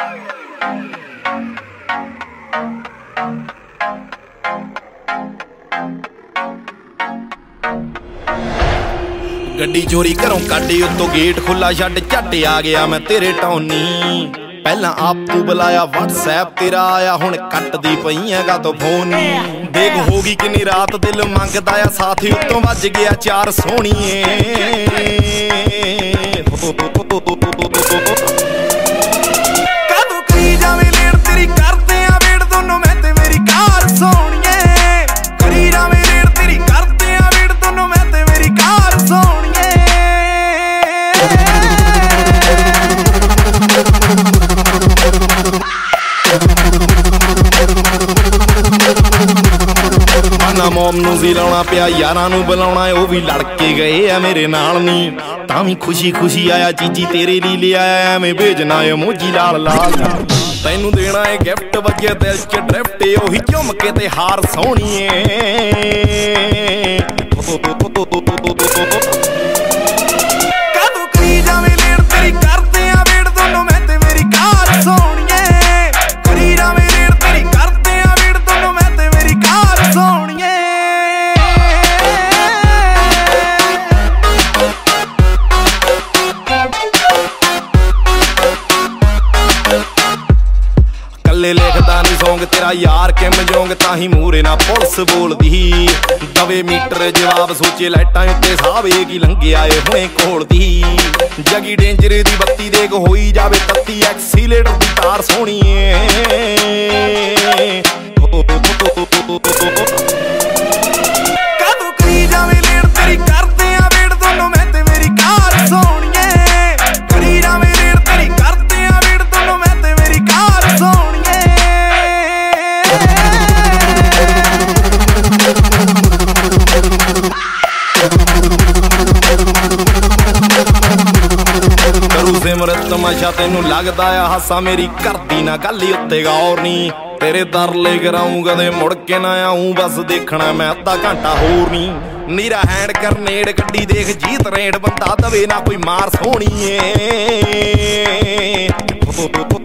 ਗੱਡੀ ਚੋਰੀ ਘਰੋਂ ਕੱਢੀ ਉੱਤੋਂ ਗੇਟ ਖੁੱਲਾ ਛੱਡ ਝੱਟ ਆ ਗਿਆ ਮੈਂ ਤੇਰੇ ਟੌਨੀ। ਪਹਿਲਾਂ ਆਪ ਤੂੰ ਬੁਲਾਇਆ WhatsApp ਤੇਰਾ ਆਇਆ ਹੁਣ ਕੱਟਦੀ ਪਈਆਂ ਗਾ ਤੋਂ ਫੋਨ। ਦੇਖ ਹੋ ਗਈ ਕਿੰਨੀ ਰਾਤ ਦਿਲ ਮੰਗਦਾ ਆ ਸਾਥੀ ਉੱਤੋਂ ਵੱਜ ਗਿਆ 4 ਸੋਹਣੀਏ। ਕਦੋਂ ਕਰੀ ਜਾਵੇਂ ਲੇਟ ਤੇਰੀ ਕਰਦੇ ਆ ਵੇਟ ਦੋਨੋਂ ਮੈਂ ਤੇ ਮੇਰੀ ਕਾਰ ਸੋਹਣੀਏ। ਕਰੀ ਜਾਵੇਂ ਲੇਟ ਤੇਰੀ ਕਰਦੇ ਆ ਵੇਟ ਦੋਨੋਂ ਮੈਂ ਤੇ ਮੇਰੀ ਕਾਰ ਸੋਹਣੀਏ। ਮੋਮ ਨੂੰ ਵੀ ਲਾਉਣਾ ਪਿਆ ਯਾਰਾਂ ਨੂੰ ਬੁਲਾਉਣਾ ਉਹ ਵੀ ਲੜ ਕੇ ਗਏ ਆ ਮੇਰੇ ਨਾਲ ਨੀ। ਤਾਂ ਵੀ ਖੁਸ਼ੀ ਖੁਸ਼ੀ ਆਇਆ ਚੀਜੀ ਤੇਰੇ ਲਈ ਲਿਆਇਆ ਐਵੇਂ ਭੇਜਣਾ ਇਮੋਜੀ ਲਾਲ ਲਾਲ। ਤੈਨੂੰ ਦੇਣਾ ਏ ਗਿਫਟ ਵੱਜੇ ਦਿਲ ਚ ਡਰਿਫਟ ਉਹੀ ਝੁੰਮ ਕੇ ਤੇ ਹਾਰ ਸੋਹਣੀਏ। ਕਦੋਂ ਕਰੀ ਜਾਵੇਂ ਲੇਟ ਤੇਰੀ ਕਰਦੇ ਆ ਵੇਟ ਦੋਨੋਂ ਮੈਂ ਤੇ ਮੇਰੀ ਕਾਰ ਸੋਹਣੀਏ। ਕਰੀ ਜਾਵੇਂ ਲੇਟ ਤੇਰੀ ਕਰਦੇ ਆ ਵੇਟ ਦੋਨੋਂ ਮੈਂ ਤੇ ਮੇਰੀ ਕਾਰ ਸੋਹਣੀਏ। ਕੱਲੇ ਲਿਖਦਾ ਨੀ ਸੌਂਗ ਤੇਰਾ ਯਾਰ ਕਿਮ ਜੋਂਗ ਤਾਹੀਂ ਮੂਰੇ ਨਾ ਪੁਲਿਸ ਬੋਲਦੀ। ਦਵੇ ਮੀਟਰ ਜਵਾਬ ਸੋਚੇ ਲਾਈਟਾਂ ਉੱਤੇ ਸਾਹਵੇ ਕੀ ਲੰਘਿਆ ਏ ਹੁਣੇ ਕੋਲਦੀ। ਜਗੀ ਡੇਂਜਰ ਦੀ ਬੱਤੀ ਦੇਖ ਹੋਈ ਜਾਵੇ ਤੱਤੀ ਐਕਸੀਲੇਟਰ ਦੀ ਤਾਰ ਸੋਹਣੀਏ। ਕਦੋਂ ਕਰੀ ਜਾਵੇਂ ਲੇਟ ਤੇਰੀ ਕਰਦੇ ਆ ਵੇਟ ਦੋਨੋਂ ਮੈਂ ਤੇ ਮੇਰੀ ਕਾਰ ਸੋਹਣੀਏ। ਕਰੀ ਜਾਵੇਂ ਲੇਟ ਤੇਰੀ ਕਰਦੇ ਆ ਵੇਟ ਦੋਨੋਂ ਮੈਂ ਤੇ ਮੇਰੀ ਕਾਰ ਸੋਹਣੀਏ। ਕਰੂ ਸਿਮਰਤ ਤਮਾਸ਼ਾ ਤੈਨੂੰ ਲੱਗਦਾ ਆ ਹਾਸਾ ਮੇਰੀ ਕਰਦੀ ਨਾ ਗੱਲ ਉੱਤੇ ਗੌਰ ਨੀ। ਤੇਰੇ ਦਰਲੇ ਕਰਾਊਂ ਕਦੇ ਮੁੜ ਕੇ ਨਾ ਆਊਂ ਬਸ ਦੇਖਣਾ ਮੈਂ ਅੱਧਾ ਘੰਟਾ ਹੋਰ ਨੀ। ਨੀਰਾ ਹੈਂਡ ਕਰਨੇੜ ਗੱਡੀ ਦੇਖ ਜੀਤ ਰੇਡ ਬੰਦਾ ਦਵੇ ਨਾ ਕੋਈ ਮਾਰ ਸੋਹਣੀਏ।